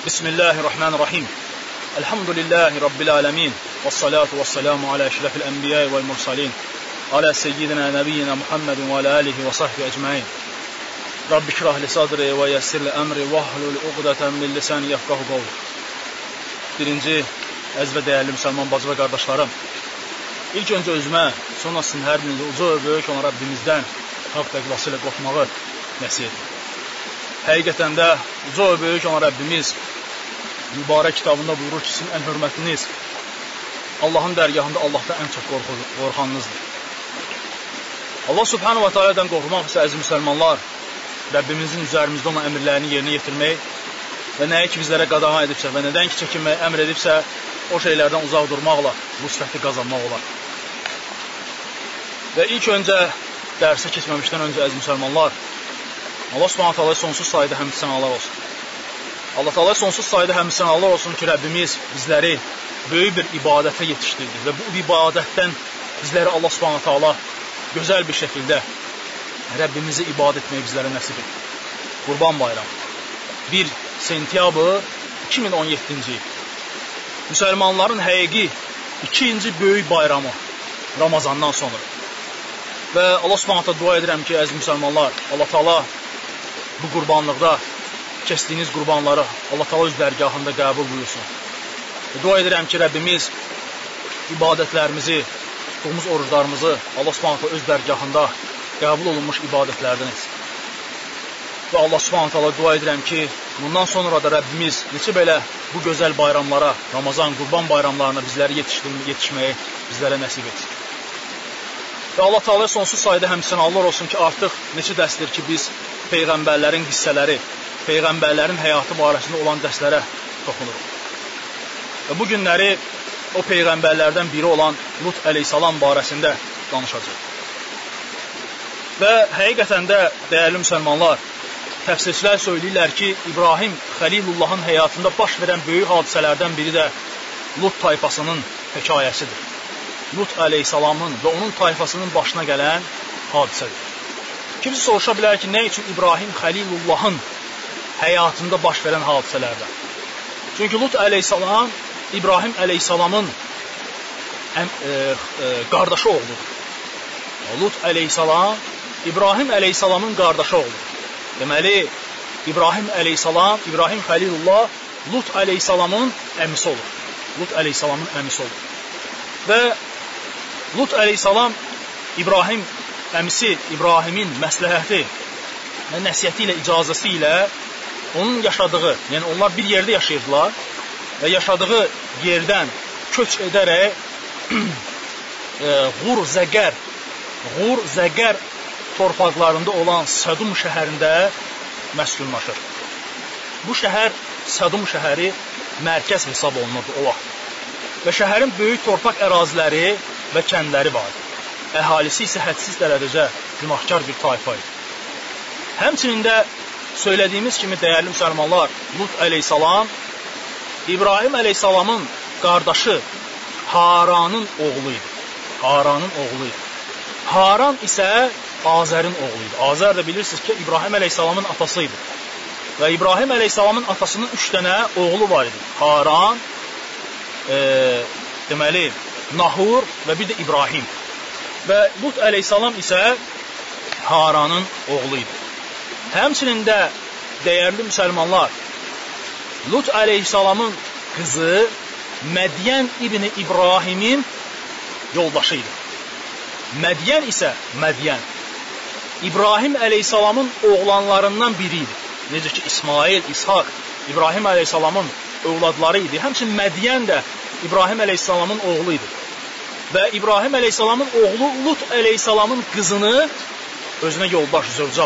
Bismillahirrahmanirrahim. Elhamdülillahi Rabbil alemin. Vessalatu vesselamu ala eşrefil enbiya vel mursalin. Ala seyyidina nebiyyina Muhammedin ve ala alihi ve sahbihi ecmain. Rabbi şrah li sadri ve yessir li emri ve hlul uqdeten min lisani yefqahu qawli. Birinci, əziz və dəyərli müsəlman bacı və qardaşlarım, İlk öncə özümə, sonra sizin hər birinizə uca və böyük olan Rabbimizdən haqq təqvası ilə qorxmağı nəsihət edir. Həqiqətən də uca və böyük olan Rabbimiz mübarək kitabında buyurur ki, sizin ən hörmətiniz Allahın dərgahında Allahdan ən çox qorxanınızdır. Allah subhanahu wa ta'alədən qorxmaq isə əziz müsəlmanlar, Rabbimizin üzərimizdə olan əmrlərini yerinə yetirmək və nəyə ki bizlərə qadağan edibsə və nədən ki çəkinməyi əmr edibsə, o şeylərdən uzaq durmaqla bu sifəti qazanmaq olar. Və ilk öncə dərsə keçməmişdən öncə əziz müsəlmanlar, Allah subhanahu ta'ala sonsuz sayıda həmd sənalar olsun. Allah ta'ala sonsuz sayıda həmd sənalar olsun ki, Rəbbimiz bizləri böyük bir ibadətə yetişdirdi və bu ibadətdən bizləri Allah subhanahu ta'ala gözəl bir şəkildə Rəbbimizi ibadət etməyi bizlərə nəsib etdi. Qurban bayramı 1 sentyabr 2017-ci il. Müsəlmanların həqiqi ikinci böyük bayramı Ramazandan sonra. Və Allah subhanahu ta'ala dua edirəm ki, əziz müsəlmanlar, Allah ta'ala bu qurbanlıqda kəsdiyiniz qurbanları Allah ta'ala öz dərgahında qəbul buyursun. Və dua edirəm ki, Rəbbimiz ibadətlərimizi, tutduğumuz oruclarımızı Allah subhanahu ta'ala öz dərgahında qəbul olunmuş ibadətlərdən etsin. Və Allah subhanahu ta'ala dua edirəm ki, bundan sonra da Rəbbimiz neçə belə bu gözəl bayramlara, Ramazan, qurban bayramlarına bizləri yetişməyi bizlərə nəsib etsin. Və Allah Teala sonsuz sayıda həmsənalar olsun ki, artıq neçə dərsdir ki, biz Peyğəmbərlərin hissələri, Peyğəmbərlərin həyatı barəsində olan dərslərə toxunuruq. Və bu günləri o Peyğəmbərlərdən biri olan Lut əleyhissalam barəsində danışacaq. Və həqiqətən də, dəyərli müsəlmanlar, təfsirçilər söyləyirlər ki, İbrahim Xəlilullahın həyatında baş verən böyük hadisələrdən biri də Lut tayfasının hekayəsidir. Lut əleyhissalamın və onun tayfasının başına gələn hadisədir. Kimsə soruşa bilər ki, nə üçün İbrahim Xəlilullahın həyatında baş verən hadisələrdən? Çünki Lut əleyhissalam İbrahim əleyhissalamın qardaşı oğludur. Lut əleyhissalam İbrahim əleyhissalamın qardaşı oğludur. Deməli, İbrahim əleyhissalam, İbrahim Xəlilullah Lut əleyhissalamın əmisi olur. Lut əleyhissalamın əmisi olur. Və Lut əleyhissalam İbrahim əmisi İbrahimin məsləhəti və nəsihəti ilə, icazəsi ilə onun yaşadığı, yəni onlar bir yerdə yaşayırdılar və yaşadığı yerdən köç edərək Ğur Zəqər torpaqlarında olan Sədum şəhərində məskunlaşır. Bu şəhər, Sədum şəhəri mərkəz hesab olunurdu o vaxt. Və şəhərin böyük torpaq əraziləri və kəndləri vardı. Əhalisi isə hədsiz dərəcədə günahkar bir tayfa idi. Həmçinin də söylədiyimiz kimi dəyərli müsəlmanlar, Lut əleyhissalam İbrahim əleyhissalamın qardaşı Haranın oğlu idi. Haran isə Azərin oğlu idi. Azər də bilirsiniz ki, İbrahim əleyhissalamın atası idi. Və İbrahim əleyhissalamın atasının 3 dənə oğlu var idi. Haran, deməli, Nahur və bir də İbrahim. Və Lut əleyhissalam isə Haranın oğlu idi. Həmçinin də, dəyərli müsəlmanlar, Lut əleyhissalamın qızı Mədiyən ibn İbrahimin yoldaşı idi. Mədiyən isə İbrahim əleyhissalamın oğlanlarından biri idi. Necə ki, İsmail, İshak, İbrahim əleyhissalamın övladları idi. Həmçinin Mədiyən də İbrahim əleyhissalamın oğlu idi. Və İbrahim əleyhissalamın oğlu Lut əleyhissalamın qızını özünə yoldaş, zövcə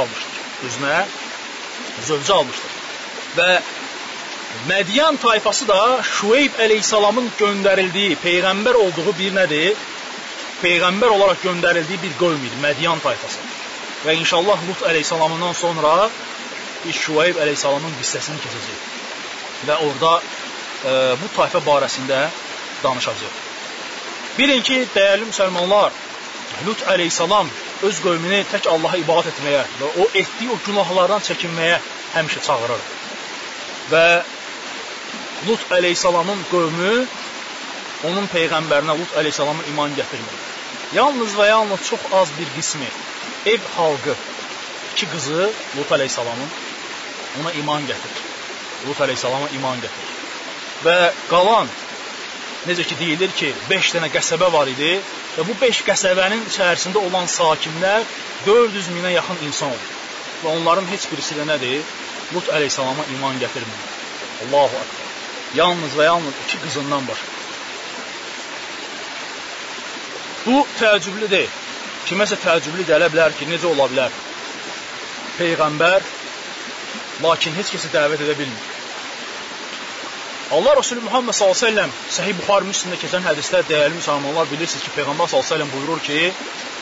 almışdır. Və Mədiyən tayfası da Şüeyb əleyhissalamın göndərildiyi, peyğəmbər olduğu bir nədir? Peyğəmbər olaraq göndərildiyi bir qövm idi, Mədiyən tayfası. Və inşallah Lut əleyhissalamından sonra biz Şüeyb əleyhissalamın qissəsini keçəcəyik. Və orada bu tayfa barəsində danışacaq. Bilin ki, dəyərli müsəlmanlar, Lut əleyhissalam öz qövmünü tək Allaha ibadət etməyə və o etdiyi o günahlardan çəkinməyə həmişə çağırır. Və Lut əleyhissalamın qövmü onun peyğəmbərinə Lut əleyhissalama iman gətirmir. Yalnız və yalnız çox az bir qismi ev xalqı, 2 qızı Lut əleyhissalamın ona iman gətirir. Lut əleyhissalama iman gətirir. Və qalan, necə ki deyilir ki, 5 dənə qəsəbə var idi və bu 5 qəsəbənin içərisində olan sakinlər 400 minə yaxın insan olur. Və onların heç birisi də nədir? Lut əleyhissalama iman gətirmir. Allahu Akbar. Yalnız və yalnız 2 qızından başqa. Bu təəccüblü deyil. Kiməsə təəccüblü gələ bilər ki, necə ola bilər? Peyğəmbər, lakin heç kəsi dəvət edə bilmir. Allah Resulü Muhammed s.ə.v Səhih Buxari Müslimdə keçən hədislər dəyərli müsəlmanlar bilirsiniz ki, Peyğəmbər s.ə.v buyurur ki,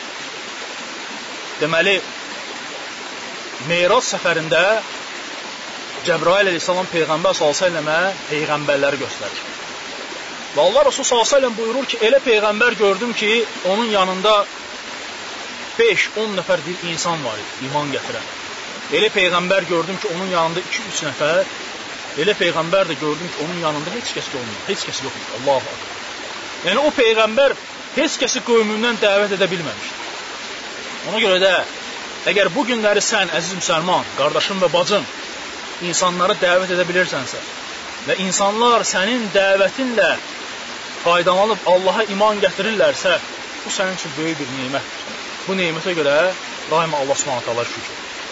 deməli, Meyrac səfərində Cəbrail əleyhissalam Peyğəmbər s.ə.və Peyğəmbərləri göstərir. Və Allah Resulü s.ə.v buyurur ki, elə Peyğəmbər gördüm ki, onun yanında 5-10 nəfər bir insan var idi, iman gətirən. Elə Peyğəmbər gördüm ki, onun yanında 2-3 nəfər, elə Peyğəmbər də gördüm ki, onun yanında heç kəs olmuyor, heç kəs yoxdur. Allahu Akbar. Yəni, o Peyğəmbər heç kəsi qövmündən dəvət edə bilməmişdir. Ona görə də, əgər bu günləri sən, əziz müsəlman, qardaşım və bacım, insanları dəvət edə bilirsənsə və insanlar sənin dəvətinlə faydalanıb Allaha iman gətirirlərsə, bu sənin üçün böyük bir neymətdir. Bu neymətə görə daima Allah Subhanahu şükür.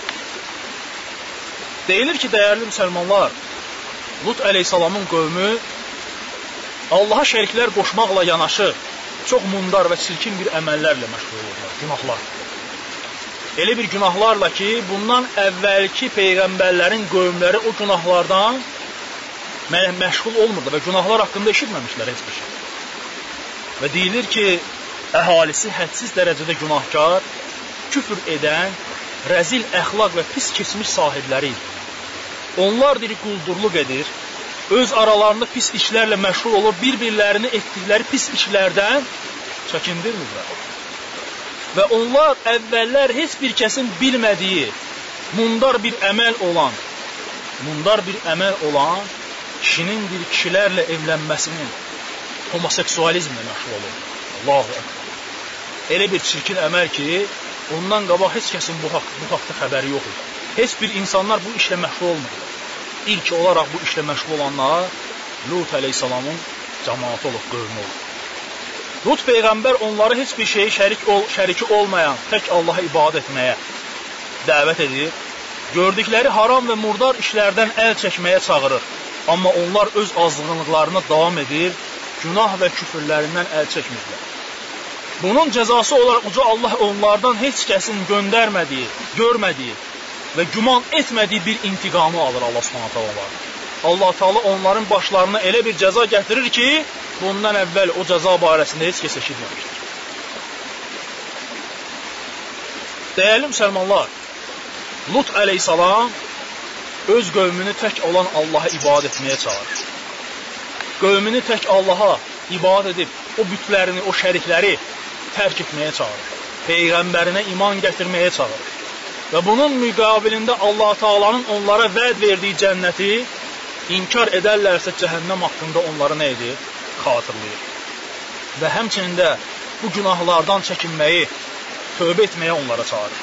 Deyilir ki, dəyərli müsəlmanlar, Lut əleyhissalamın qövmü Allaha şəriklər qoşmaqla yanaşı çox mundar və çirkin bir əməllərlə məşğul olurlar, günahlar. Elə bir günahlarla ki, bundan əvvəlki peyğəmbərlərin qövmləri o günahlardan məşğul olmurdu və günahlar haqqında eşitməmişlər heç bir şey. Və deyilir ki, əhalisi hədsiz dərəcədə günahkar, küfür edən, rəzil əxlaq və pis keçmiş sahibləri idi. Onlar quldurluq edir, öz aralarında pis işlərlə məşğul olur, bir-birlərini etdikləri pis işlərdən çəkindirmirlər. Və onlar əvvəllər heç bir kəsin bilmədiyi mundar bir əməl olan kişinin kişilərlə evlənməsinin homoseksualizmlə məşğul olur. Allahu Akbar. Elə bir çirkin əməl ki, ondan qabaq heç kəsin bu haqda xəbəri yox idi. Heç bir insanlar bu işlə məşğul olmurlar. İlk olaraq bu işlə məşğul olanlar Lut əleyhissalamın cəmaatı olub, qövmü olub. Lut Peyğəmbər onları heç bir şeyi şəriki olmayan tək Allaha ibadət etməyə dəvət edir. Gördükləri haram və murdar işlərdən əl çəkməyə çağırır. Amma onlar öz azğınlıqlarına davam edir, günah və küfürlərindən əl çəkmirlər. Bunun cəzası olaraq uca Allah onlardan heç kəsin göndərmədiyi, görmədiyi və güman etmədiyi bir intiqamı alır Allah Subhanahu. Allah Teala onların başlarına elə bir cəza gətirir ki, bundan əvvəl o cəza barəsində heç kəs eşitməmişdir. Dəyərli müsəlmanlar, Lut əleyhissalam öz qövmünü tək olan Allaha ibadət etməyə çağırır. Qövmünü tək Allaha ibadət edib, o bütlərini, o şərikləri tərk etməyə çağırır. Peyğəmbərinə iman gətirməyə çağırır. Və bunun müqabilində Allah Taala'nın onlara vəd verdiyi cənnəti inkar edərlərsə cəhənnəm haqqında onları nə edir? Xatırlayır. Və həmçinin də bu günahlardan çəkinməyi, tövbə etməyə onlara çağırır.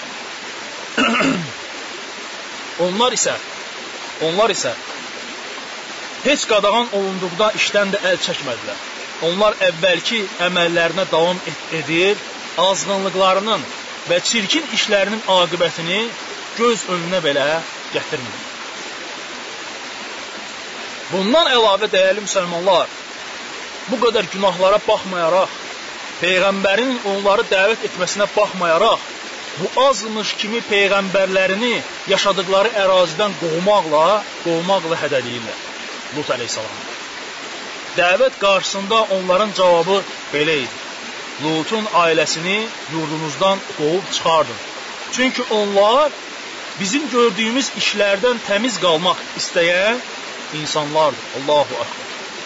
Onlar isə heç qadağan olunduqda işdən də əl çəkmədilər. Onlar əvvəlki əməllərinə davam edir, azğınlıqlarının və çirkin işlərinin aqibətini göz önünə belə gətirmir. Bundan əlavə dəyərli müsəlmanlar, bu qədər günahlara baxmayaraq, Peyğəmbərin onları dəvət etməsinə baxmayaraq, bu azmış kimi Peyğəmbərlərini yaşadıkları ərazidən qovmaqla hədələyirlər. Lut əleyhissalam. Dəvət qarşısında onların cavabı belə idi. Lutun ailəsini yurdunuzdan qovub çıxardın. Çünki onlar bizim gördüyümüz işlərdən təmiz qalmaq istəyən insanlardır. Allahu Akbar.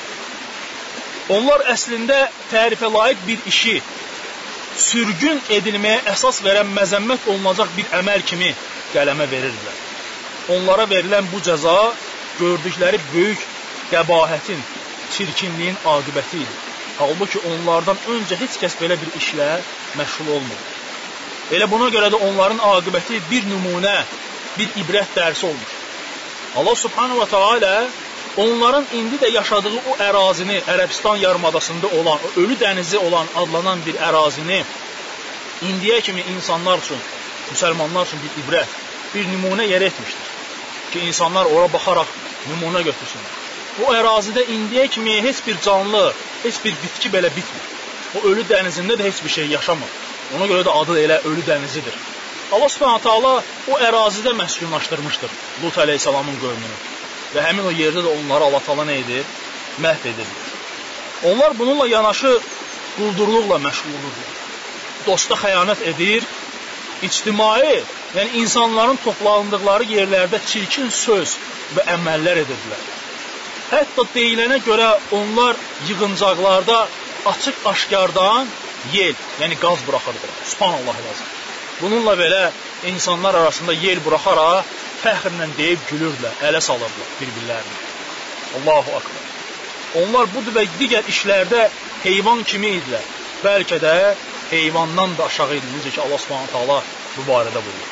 Onlar əslində tərifə layiq bir işi sürgün edilməyə əsas verən məzəmmət olunacaq bir əməl kimi qələmə verirdilər. Onlara verilən bu cəza gördükləri böyük qəbahətin, çirkinliyin aqibəti idi. Halbuki onlardan öncə heç kəs belə bir işlə məşğul olmur. Elə buna görə də onların aqibəti bir nümunə, bir ibrət dərsi olmuş. Allah subhanahu wa ta'ala onların indi də yaşadığı o ərazini, Ərəbistan yarımadasında olan, o ölü dənizi olan adlanan bir ərazini indiyə kimi insanlar üçün, müsəlmanlar üçün bir ibrət, bir nümunə yer etmişdir. Ki insanlar ora baxaraq nümunə götürsünlər. O ərazidə indiyə kimi heç bir canlı, heç bir bitki belə bitmir. O ölü dənizində də heç bir şey yaşamır. Ona görə də adı elə ölü dənizidir. Allah subhanahu ta'ala o ərazidə məskunlaşdırmışdır Lut əleyhissalamın qövmünü. Və həmin o yerdə də onları Allah ta'ala nə edir? Məhv edir. Onlar bununla yanaşı quldurluqla məşğul olurlar. Dosta xəyanət edir, ictimai, yəni insanların toplandıqları yerlərdə çirkin söz və əməllər edirdilər. Hətta deyilənə görə onlar yığıncaqlarda açıq-aşkardan yel, yəni qaz buraxırdılar. Subhanallah lazım. Bununla belə insanlar arasında yel buraxaraq fəxrlə deyib gülürdülər, ələ salırdılar bir-birlərini. Allahu akbar. Onlar bu və digər işlərdə heyvan kimi idilər. Bəlkə də heyvandan da aşağı idi. Necə ki Allah subhanahu ta'ala bu barədə buyurur.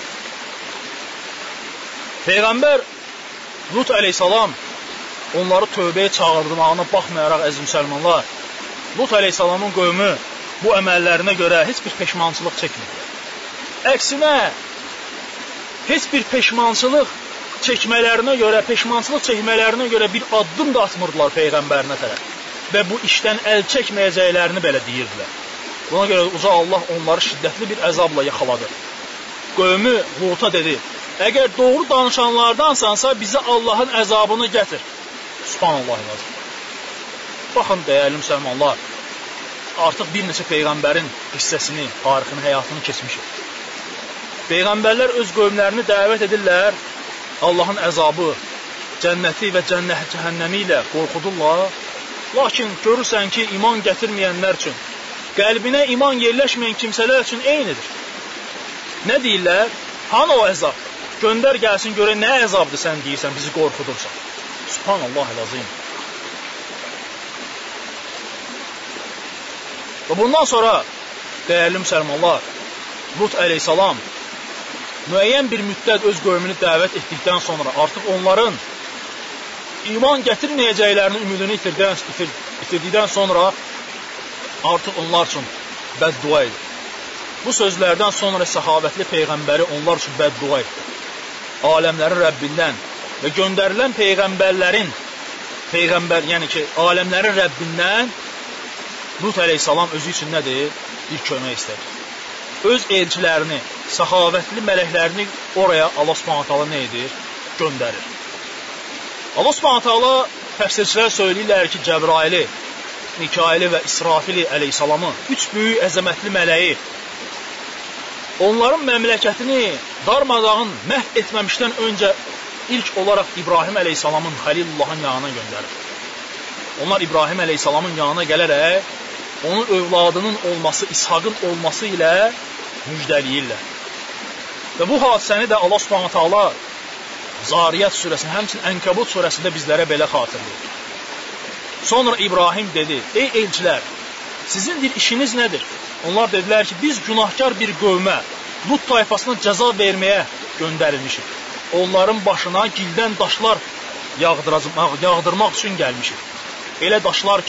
Peyğəmbər Lut əleyhissalam onları tövbəyə çağırdırmağına baxmayaraq əziz müsəlmanlar, Lut əleyhissalamın qövmü bu əməllərinə görə heç bir peşmançılıq çəkmirdi. Əksinə, heç bir peşmançılıq çəkmələrinə görə bir addım da atmırdılar Peyğəmbərinə tərəf. Və bu işdən əl çəkməyəcəklərini belə deyirdilər. Buna görə uca Allah onları şiddətli bir əzabla yaxaladı. Qövmü Lut'a dedi, əgər doğru danışanlardansansa bizə Allahın əzabını gətir. Subhanallah lazım. Baxın, dəyərli müsəlmanlar, artıq bir neçə Peyğəmbərin hissəsini, tarixini, həyatını keçmişik. Peyğəmbərlər öz qövmlərini dəvət edirlər, Allahın əzabı, cənnəti və cəhənnəmi ilə qorxudurlar. Lakin görürsən ki, iman gətirməyənlər üçün, qəlbinə iman yerləşməyən kimsələr üçün eynidir. Nə deyirlər? Hanı o əzab? Göndər gəlsin görə nə əzabdır sən deyirsən, bizi qorxudursan. Subhanallah lazım. Və bundan sonra, dəyərli müsəlmanlar, Lut əleyhissalam müəyyən bir müddət öz qövmünü dəvət etdikdən sonra artıq onların iman gətirməyəcəklərini ümidini itirdikdən sonra artıq onlar üçün bəddua edir. Bu sözlərdən sonra səxavətli Peyğəmbəri onlar üçün bəddua etdi. Aləmlərin Rəbbindən və göndərilən Peyğəmbərlərin, yəni ki, aləmlərin Rəbbindən Lut əleyhissalam özü üçün nədir? Bir kömək istədi. Öz elçilərini, səxavətli mələklərini oraya Allah subhanahu ta'ala nə edir? Göndərir. Allah subhanahu ta'ala təfsirçilər söyləyirlər ki, Cəbraili, Mikaili və İsrafili əleyhissalamı, 3 böyük əzəmətli mələyi onların məmləkətini darmadağın məhv etməmişdən öncə ilk olaraq İbrahim əleyhissalamın Xəlilullahın yanına göndərir. Onlar İbrahim əleyhissalamın yanına gələrək onun övladının olması, İshaqın olması ilə müjdəliyirlər. Və bu hadisəni də Allah subhanahu ta'ala Zariyat surəsində, həmçinin Ənkəbut surəsində bizlərə belə xatırlayır. Sonra İbrahim dedi, ey elçilər, sizin bir işiniz nədir? Onlar dedilər ki, biz günahkar bir qövmə, Lut tayfasına cəza verməyə göndərilmişik. Onların başına gildən daşlar yağdırmaq üçün gəlmişik. Elə daşlar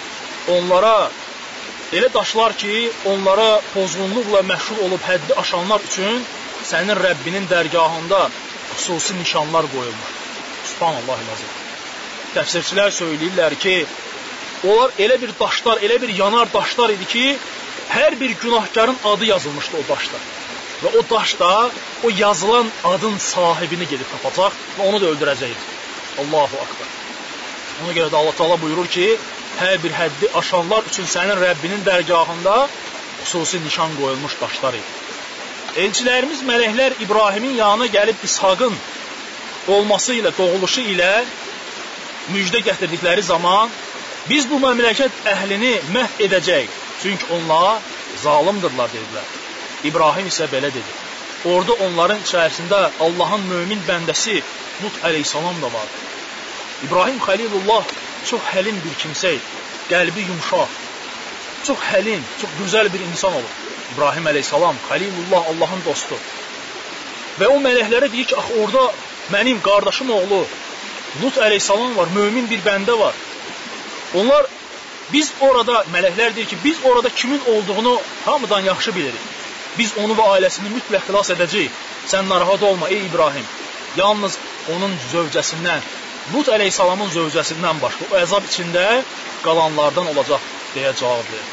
ki, onlara pozğunluqla məşğul olub həddi aşanlar üçün sənin Rəbbinin dərgahında xüsusi nişanlar qoyulmuş. Subhanallah lazım. Təfsirçilər söyləyirlər ki, onlar elə bir daşlar, elə bir yanar daşlar idi ki, hər bir günahkarın adı yazılmışdı o daşda. Və o daşda o yazılan adın sahibini gedib tapacaq və onu da öldürəcəkdir. Allahu akbar. Ona görə də Allah Teala buyurur ki, hər bir həddi aşanlar üçün sənin Rəbbinin dərgahında xüsusi nişan qoyulmuş daşlar idi. Elçilərimiz, mələklər İbrahimin yanına gəlib İshaqın olması ilə, doğuluşu ilə müjdə gətirdikləri zaman biz bu məmləkət əhlini məhv edəcək, çünki onlar zalimdirlər dedilər. İbrahim isə belə dedi. Orada onların içərisində Allahın mömin bəndəsi Lut əleyhissalam da vardı. İbrahim Xəlilullah çox həlim bir kimsə idi. Qəlbi yumşaq, çox həlim, çox gözəl bir insan olur. İbrahim əleyhissalam, Xəlilullah, Allahın dostu. Və o mələklərə deyir ki, axı orada mənim qardaşım oğlu Lut əleyhissalam var, mömin bir bəndə var. Onlar, biz orada, mələklər deyir ki, biz orada kimin olduğunu hamıdan yaxşı bilirik. Biz onu və ailəsini mütləq xilas edəcəyik. Sən narahat olma, ey İbrahim. Yalnız onun zövcəsindən, Lut əleyhissalamın zövcəsindən başqa o əzab içində qalanlardan olacaq deyə cavab verir.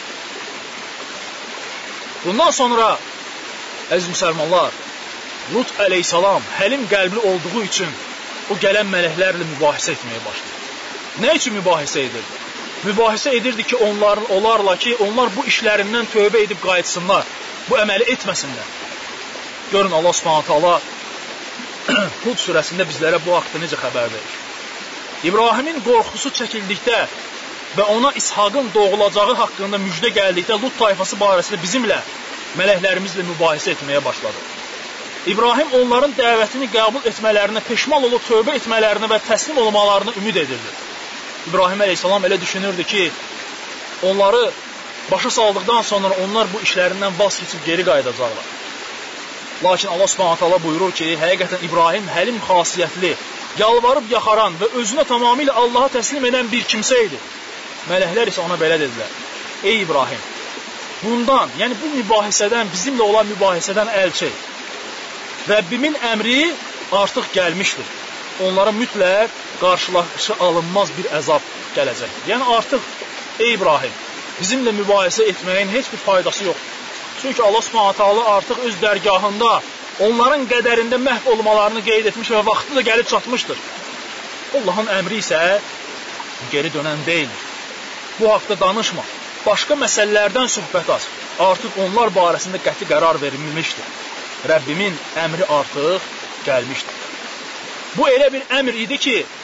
Bundan sonra, əziz müsəlmanlar, Lut əleyhissalam həlim qəlbli olduğu üçün o gələn mələklərlə mübahisə etməyə başladı. Nə üçün mübahisə edirdi? Mübahisə edirdi ki, onlarla ki, onlar bu işlərindən tövbə edib qayıtsınlar, bu əməli etməsinlər. Görün, Allah Subhanahu taala Hud surəsində bizlərə bu haqda necə xəbər verir. İbrahimin qorxusu çəkildikdə və ona İshaqın doğulacağı haqqında müjdə gəldikdə Lut tayfası barəsində bizimlə, mələklərimizlə mübahisə etməyə başladı. İbrahim onların dəvətini qəbul etmələrinə, peşman olub tövbə etmələrinə və təslim olmalarına ümid edirdi. İbrahim əleyhissalam elə düşünürdü ki, onları başa saldıqdan sonra onlar bu işlərindən vaz keçib geri qayıdacaqlar. Lakin Allah Subhanahu taala buyurur ki, həqiqətən İbrahim həlim xasiyyətli, yalvarıb yaxaran və özünə tamamilə Allaha təslim edən bir kimsə idi. Mələklər isə ona belə dedilər: Ey İbrahim, bundan, yəni bu mübahisədən, bizimlə olan mübahisədən əl çək. Rəbbimin əmri artıq gəlmişdir. Onlara mütləq qarşılaşı alınmaz bir əzab gələcəkdir. Yəni artıq, ey İbrahim, bizimlə mübahisə etməyin heç bir faydası yoxdur. Çünki Allah Subhanahu taala artıq öz dərgahında onların qədərində məhv olmalarını qeyd etmiş və vaxtı da gəlib çatmışdır. Allahın əmri isə geri dönən deyildir. Bu haqda danışma. Başqa məsələlərdən söhbət aç. Artıq onlar barəsində qəti qərar verilmişdir. Rəbbimin əmri artıq gəlmişdir. Bu elə bir əmr idi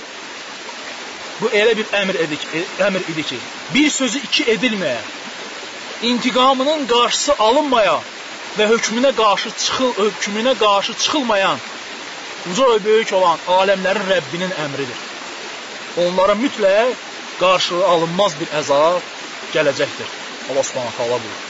ki, bir sözü iki edilməyən, intiqamının qarşısı alınmayan və hökmünə qarşı çıxılmayan, uca və böyük olan aləmlərin Rəbbinin əmridir. Onlara mütləq qarşılığı alınmaz bir əzab gələcəkdir. Allah Subhanahu taala buyurur.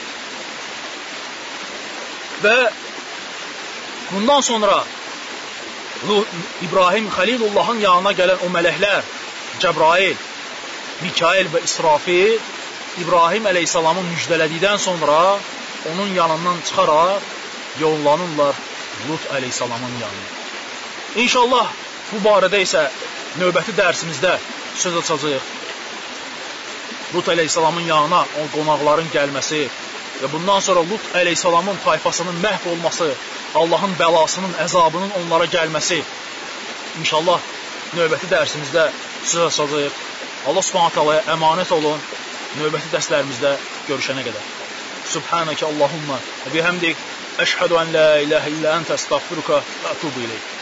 Və bundan sonra İbrahim Xəlilullahın yanına gələn o mələklər, Cəbrail, Mikail və İsrafil, İbrahim əleyhissalamı müjdələdikdən sonra onun yanından çıxaraq yollanırlar Lut əleyhissalamın yanına. İnşallah bu barədə isə növbəti dərsimizdə söz açacağıq. Lut əleyhissalamın yanına o qonaqların gəlməsi və bundan sonra Lut əleyhissalamın tayfasının məhv olması, Allahın bəlasının, əzabının onlara gəlməsi. İnşallah növbəti dərsimizdə söz açacağıq. Allah Subhanahu taalaya əmanət olun. Növbəti dərslərimizdə görüşənə qədər. Subhanəkə Allahumma və bihamdik əşhədu ən la ilahə illə əntə əstəğfiruka və ətubu ileyk.